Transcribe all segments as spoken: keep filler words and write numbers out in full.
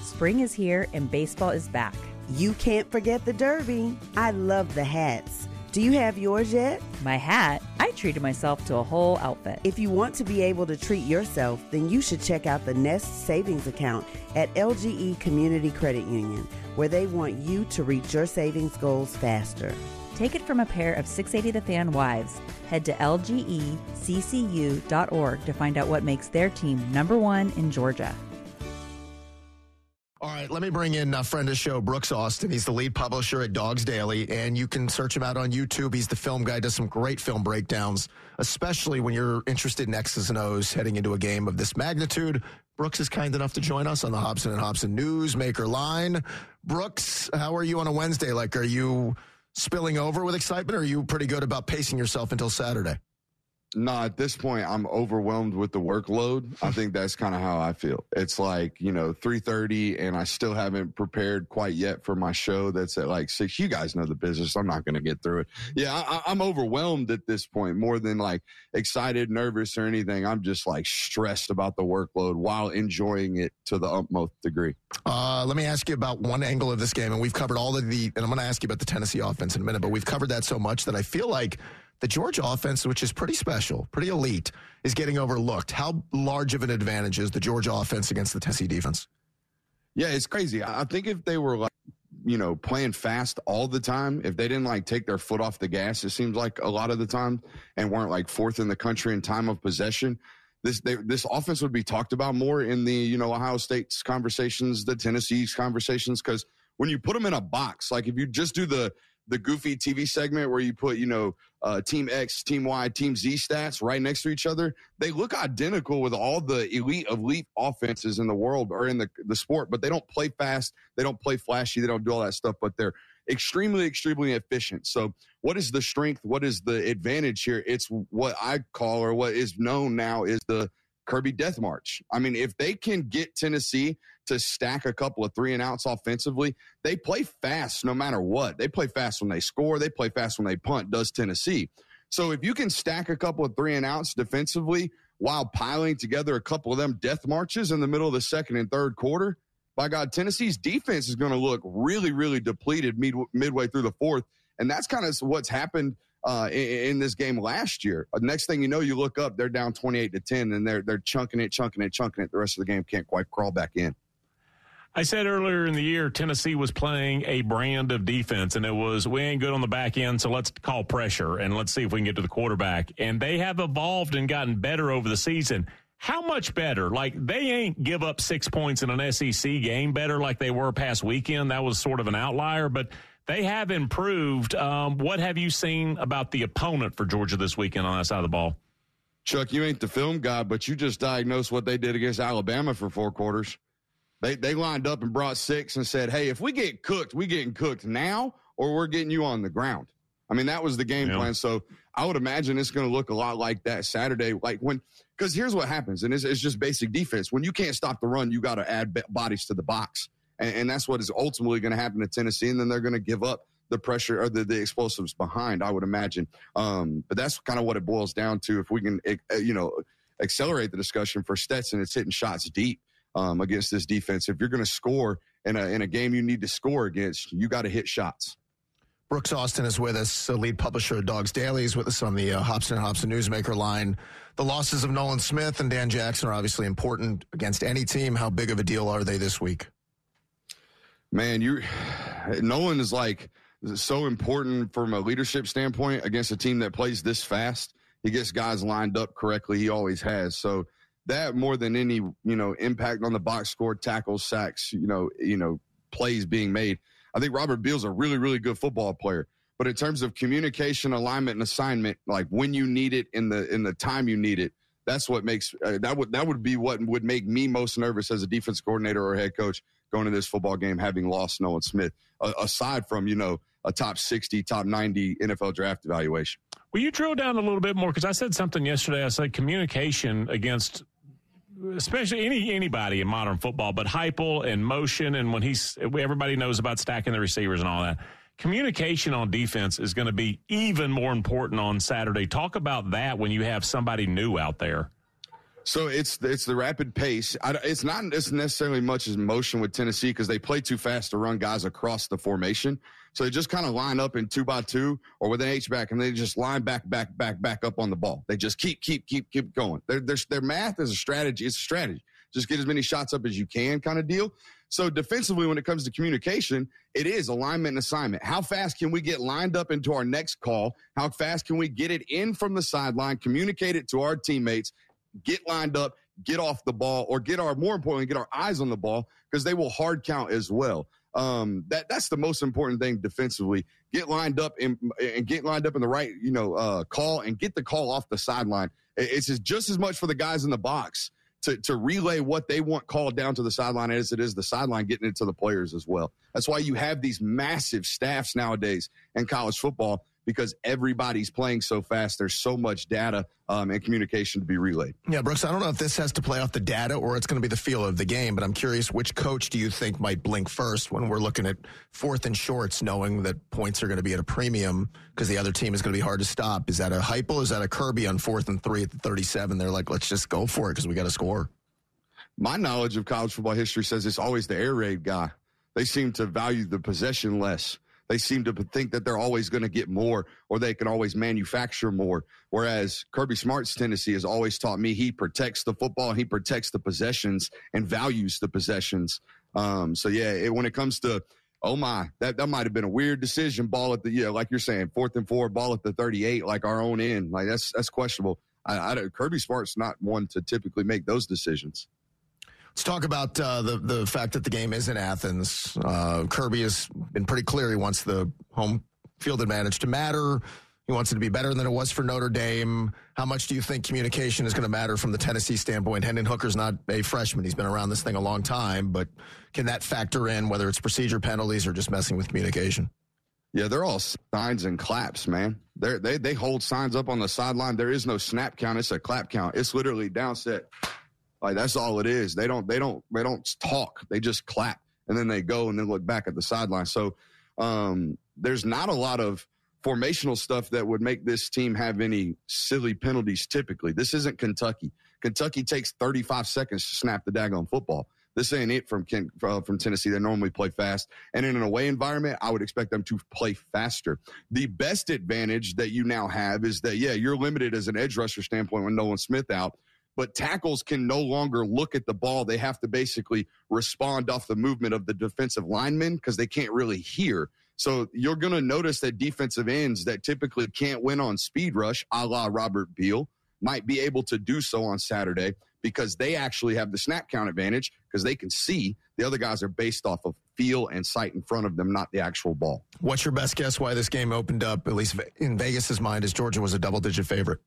Spring is here and baseball is back. You can't forget the Derby. I love the hats. Do you have yours yet? My hat? I treated myself to a whole outfit. If you want to be able to treat yourself, then you should check out the Nest Savings Account at L G E Community Credit Union, where they want you to reach your savings goals faster. Take it from a pair of six eighty The Fan wives. Head to L G E C C U dot org to find out what makes their team number one in Georgia. All right, let me bring in a friend of the show, Brooks Austin. He's the lead publisher at Dogs Daily, and you can search him out on YouTube. He's the film guy, does some great film breakdowns, especially when you're interested in X's and O's heading into a game of this magnitude. Brooks is kind enough to join us on the Hobson and Hobson Newsmaker line. Brooks, how are you on a Wednesday? Like, are you spilling over with excitement, or are you pretty good about pacing yourself until Saturday? No, at this point, I'm overwhelmed with the workload. I think that's kind of how I feel. It's like, you know, three thirty, and I still haven't prepared quite yet for my show that's at like six. You guys know the business. I'm not going to get through it. Yeah, I, I'm overwhelmed at this point, more than like excited, nervous, or anything. I'm just like stressed about the workload while enjoying it to the utmost degree. Uh, let me ask you about one angle of this game, and we've covered all of the, and I'm going to ask you about the Tennessee offense in a minute, but we've covered that so much that I feel like the Georgia offense, which is pretty special, pretty elite, is getting overlooked. How large of an advantage is the Georgia offense against the Tennessee defense? Yeah, it's crazy. I think if they were like, you know, playing fast all the time, if they didn't like take their foot off the gas, it seems like a lot of the time, and weren't like fourth in the country in time of possession, this they, this offense would be talked about more in the, you know, Ohio State's conversations, the Tennessee's conversations, because when you put them in a box, like if you just do the the goofy T V segment where you put, you know, uh, Team X, Team Y, Team Z stats right next to each other, they look identical with all the elite, elite offenses in the world or in the, the sport, but they don't play fast. They don't play flashy. They don't do all that stuff, but they're extremely, extremely efficient. So what is the strength? What is the advantage here? It's what I call, or what is known now, is the Kirby Death March. I mean, if they can get Tennessee to stack a couple of three and outs offensively, they play fast no matter what. They play fast when they score. They play fast when they punt, does Tennessee. So if you can stack a couple of three and outs defensively while piling together a couple of them death marches in the middle of the second and third quarter, by God, Tennessee's defense is going to look really, really depleted mid- midway through the fourth. And that's kind of what's happened Uh, in, in this game last year. Uh, next thing you know, you look up, they're down twenty-eight to ten, and they're they're chunking it, chunking it, chunking it. The rest of the game can't quite crawl back in. I said earlier in the year, Tennessee was playing a brand of defense, and it was, we ain't good on the back end, so let's call pressure, and let's see if we can get to the quarterback. And they have evolved and gotten better over the season. How much better? Like, they ain't give up six points in an S E C game better like they were past weekend. That was sort of an outlier, but they have improved. Um, what have you seen about the opponent for Georgia this weekend on that side of the ball? Chuck, you ain't the film guy, but you just diagnosed what they did against Alabama for four quarters. They they lined up and brought six and said, hey, if we get cooked, we getting cooked now, or we're getting you on the ground. I mean, that was the game yeah. plan. So I would imagine it's going to look a lot like that Saturday. Like when, because here's what happens, and it's, it's just basic defense. When you can't stop the run, you got to add b- bodies to the box. And, and that's what is ultimately going to happen to Tennessee. And then they're going to give up the pressure or the, the explosives behind, I would imagine. Um, but that's kind of what it boils down to. If we can, you know, accelerate the discussion for Stetson, it's hitting shots deep um, against this defense. If you're going to score in a, in a game you need to score against, you got to hit shots. Brooks Austin is with us, lead publisher of Dogs Daily. He's with us on the uh, Hobson and Hobson Newsmaker line. The losses of Nolan Smith and Dan Jackson are obviously important against any team. How big of a deal are they this week? Man, you Nolan is like so important from a leadership standpoint against a team that plays this fast. He gets guys lined up correctly. He always has. So that more than any, you know, impact on the box score, tackles, sacks, you know, you know, plays being made. I think Robert Beal's a really, really good football player. But in terms of communication, alignment, and assignment, like when you need it in the in the time you need it, that's what makes uh, that would that would be what would make me most nervous as a defense coordinator or head coach going to this football game, having lost Nolan Smith, uh, aside from, you know, a top sixty, top ninety N F L draft evaluation. Will you drill down a little bit more? Because I said something yesterday. I said communication against, especially any anybody in modern football, but Heupel and motion, and when he's, everybody knows about stacking the receivers and all that. Communication on defense is going to be even more important on Saturday. Talk about that when you have somebody new out there. So it's it's the rapid pace. I, it's not it's necessarily much as motion with Tennessee because they play too fast to run guys across the formation. So they just kind of line up in two by two or with an H-back, and they just line back, back, back, back up on the ball. They just keep, keep, keep, keep going. Their, their, their math is a strategy. It's a strategy. Just get as many shots up as you can kind of deal. So defensively, when it comes to communication, it is alignment and assignment. How fast can we get lined up into our next call? How fast can we get it in from the sideline, communicate it to our teammates, get lined up, get off the ball, or get our, more importantly, get our eyes on the ball because they will hard count as well. Um, that that's the most important thing defensively. Get lined up in, and get lined up in the right, you know, uh, call and get the call off the sideline. It's just, just as much for the guys in the box to, to relay what they want called down to the sideline as it is the sideline getting it to the players as well. That's why you have these massive staffs nowadays in college football because everybody's playing so fast. There's so much data um, and communication to be relayed. Yeah, Brooks, I don't know if this has to play off the data or it's going to be the feel of the game, but I'm curious which coach do you think might blink first when we're looking at fourth and shorts, knowing that points are going to be at a premium because the other team is going to be hard to stop? Is that a Heupel? Is that a Kirby on fourth and three at the thirty-seven? They're like, let's just go for it because we got to score. My knowledge of college football history says it's always the air raid guy. They seem to value the possession less. They seem to think that they're always going to get more or they can always manufacture more. Whereas Kirby Smart's Tennessee has always taught me he protects the football, he protects the possessions and values the possessions. Um, so, yeah, it, when it comes to, oh, my, that, that might have been a weird decision. Ball at the, yeah, like you're saying, fourth and four, ball at the thirty-eight, like our own end. Like, that's that's questionable. I, I don't, Kirby Smart's not one to typically make those decisions. Let's talk about uh, the, the fact that the game is in Athens. Uh, Kirby has been pretty clear he wants the home field advantage to matter. He wants it to be better than it was for Notre Dame. How much do you think communication is going to matter from the Tennessee standpoint? Hendon Hooker's not a freshman. He's been around this thing a long time, but can that factor in whether it's procedure penalties or just messing with communication? Yeah, they're all signs and claps, man. They're, they they hold signs up on the sideline. There is no snap count. It's a clap count. It's literally down set. Like that's all it is. They don't, they don't, they don't talk. They just clap and then they go and then look back at the sideline. So um, there's not a lot of formational stuff that would make this team have any silly penalties. Typically, this isn't Kentucky. Kentucky takes thirty-five seconds to snap the daggone football. This ain't it from Ken, uh, from Tennessee. They normally play fast. And in an away environment, I would expect them to play faster. The best advantage that you now have is that, yeah, you're limited as an edge rusher standpoint with Nolan Smith out. But tackles can no longer look at the ball. They have to basically respond off the movement of the defensive linemen because they can't really hear. So you're going to notice that defensive ends that typically can't win on speed rush, a la Robert Beal, might be able to do so on Saturday because they actually have the snap count advantage because they can see. The other guys are based off of feel and sight in front of them, not the actual ball. What's your best guess why this game opened up, at least in Vegas's mind, as Georgia was a double-digit favorite?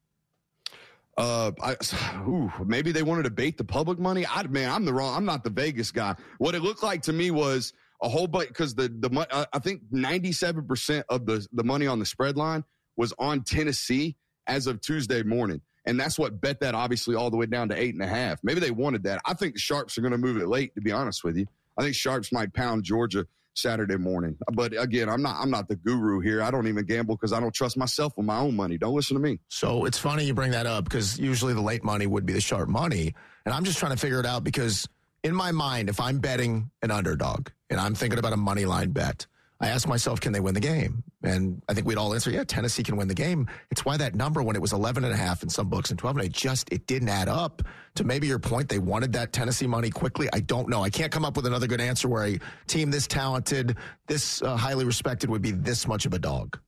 Uh, I, ooh, maybe they wanted to bait the public money. I, man, I'm the wrong. I'm not the Vegas guy. What it looked like to me was a whole bunch because the the I think ninety-seven percent of the the money on the spread line was on Tennessee as of Tuesday morning, and that's what bet that obviously all the way down to eight and a half. Maybe they wanted that. I think the Sharps are going to move it late. To be honest with you, I think Sharps might pound Georgia Saturday morning. But again, I'm not I'm not the guru here. I don't even gamble because I don't trust myself with my own money. Don't listen to me. So it's funny you bring that up because usually the late money would be the sharp money. And I'm just trying to figure it out because in my mind, if I'm betting an underdog and I'm thinking about a money line bet, I ask myself, can they win the game? And I think we'd all answer, yeah, Tennessee can win the game. It's why that number, when it was eleven and a half in some books and twelve and eight, just, it didn't add up. To maybe your point, they wanted that Tennessee money quickly. I don't know. I can't come up with another good answer where a team this talented, this uh, highly respected would be this much of a dog.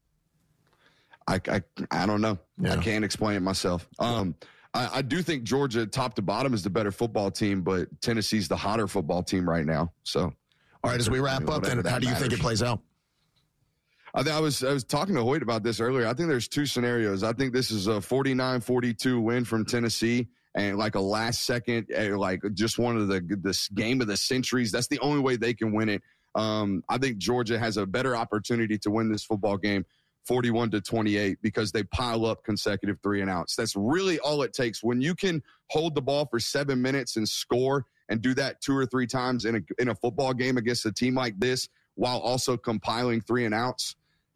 I, I, I don't know. Yeah. I can't explain it myself. Um, I, I do think Georgia, top to bottom, is the better football team, but Tennessee's the hotter football team right now. So. All right, as we wrap I mean, up, then how do you matters. think it plays out? I, th- I was I was talking to Hoyt about this earlier. I think there's two scenarios. I think this is a forty-nine forty-two win from Tennessee and like a last second, like just one of the this game of the centuries. That's the only way they can win it. Um, I think Georgia has a better opportunity to win this football game forty-one to twenty-eight because they pile up consecutive three and outs. That's really all it takes. When you can hold the ball for seven minutes and score and do that two or three times in a, in a football game against a team like this while also compiling three and outs,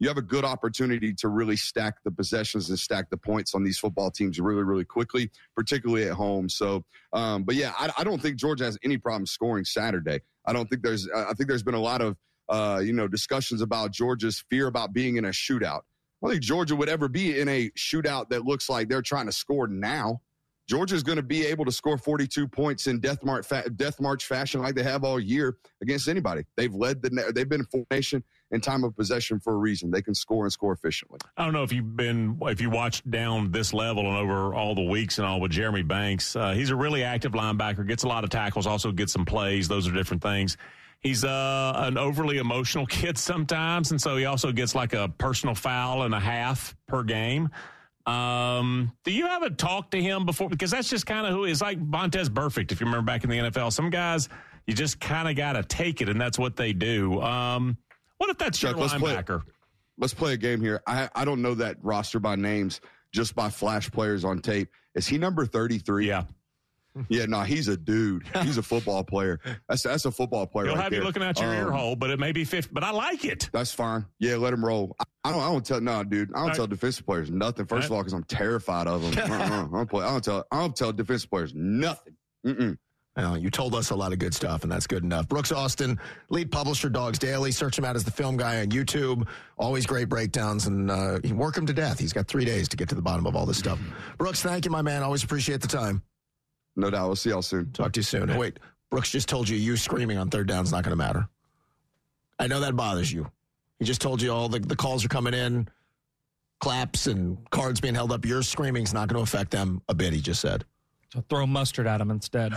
you have a good opportunity to really stack the possessions and stack the points on these football teams really, really quickly, particularly at home. So, um, but yeah, I, I don't think Georgia has any problem scoring Saturday. I don't think there's, I think there's been a lot of, uh, you know, discussions about Georgia's fear about being in a shootout. I don't think Georgia would ever be in a shootout that looks like they're trying to score now. Georgia's going to be able to score forty-two points in death march, fa- death march fashion like they have all year against anybody. They've led the, they've been formation in time of possession for a reason. They can score and score efficiently. I don't know if you've been, if you watched down this level and over all the weeks and all with Jeremy Banks. Uh, he's a really active linebacker, gets a lot of tackles, also gets some plays. Those are different things. He's uh, an overly emotional kid sometimes, and so he also gets like a personal foul and a half per game. Um, do you have a talk to him before? Because that's just kind of who is like Vontaze Burfict, if you remember back in the N F L. Some guys, you just kind of got to take it, and that's what they do. Um, what if that's Chuck, your let's linebacker? Play, let's play a game here. I, I don't know that roster by names, just by flash players on tape. Is he number thirty-three? Yeah. Yeah, no, he's a dude. He's a football player. That's that's a football player. He'll right have there. you looking at your um, ear hole, but it may be fifty. But I like it. That's fine. Yeah, let him roll. I, I don't. I don't tell. No, dude. I don't right. tell defensive players nothing. First right. of all, because I'm terrified of them. uh-uh, I don't play. I don't tell. I don't tell defensive players nothing. Mm-mm. Well, you told us a lot of good stuff, and that's good enough. Brooks Austin, lead publisher, Dogs Daily. Search him out as the film guy on YouTube. Always great breakdowns, and uh, you work him to death. He's got three days to get to the bottom of all this stuff. Brooks, thank you, my man. Always appreciate the time. No doubt. We'll see y'all soon. Talk to you soon. Hey, wait, Brooks just told you you screaming on third down is not going to matter. I know that bothers you. He just told you all the, the calls are coming in, claps and cards being held up. Your screaming is not going to affect them a bit, he just said. So throw mustard at him instead.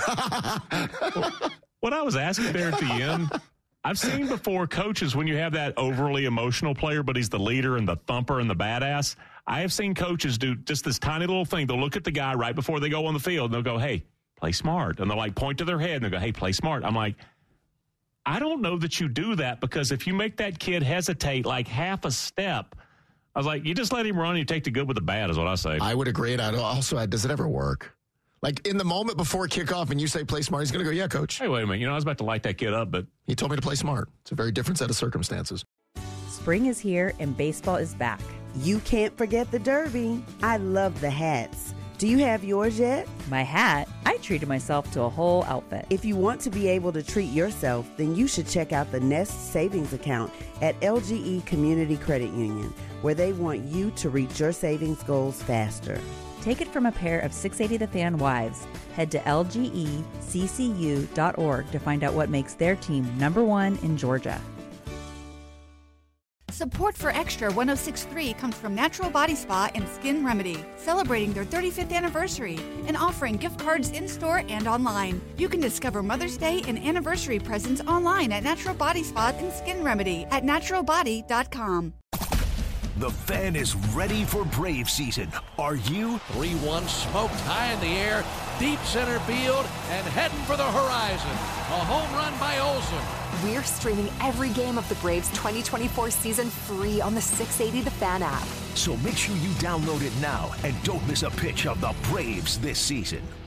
What I was asking there at the end, I've seen before coaches when you have that overly emotional player, but he's the leader and the thumper and the badass. I have seen coaches do just this tiny little thing. They'll look at the guy right before they go on the field, and they'll go, hey, play smart. And they'll, like, point to their head, and they'll go, hey, play smart. I'm like, I don't know that you do that, because if you make that kid hesitate like half a step, I was like, you just let him run, and you take the good with the bad is what I say. I would agree. And I'd also add, does it ever work? Like, in the moment before kickoff and you say play smart, he's going to go, yeah, coach. Hey, wait a minute. You know, I was about to light that kid up, but He told me to play smart. It's a very different set of circumstances. Spring is here and baseball is back. You can't forget the Derby. I love the hats. Do you have yours yet? My hat, I treated myself to a whole outfit. If you want to be able to treat yourself, then you should check out the Nest Savings Account at L G E Community Credit Union, where they want you to reach your savings goals faster. Take it from a pair of six eighty The Fan wives. Head to L G E C C U dot org to find out what makes their team number one in Georgia. Support for Extra one oh six point three comes from Natural Body Spa and Skin Remedy, celebrating their thirty-fifth anniversary and offering gift cards in-store and online. You can discover Mother's Day and anniversary presents online at Natural Body Spa and Skin Remedy at natural body dot com. The Fan is ready for Brave season. Are you? three one smoked high in the air, deep center field, and heading for the horizon. A home run by Olsen. We're streaming every game of the Braves twenty twenty-four season free on the six eighty The Fan app. So make sure you download it now and don't miss a pitch of the Braves this season.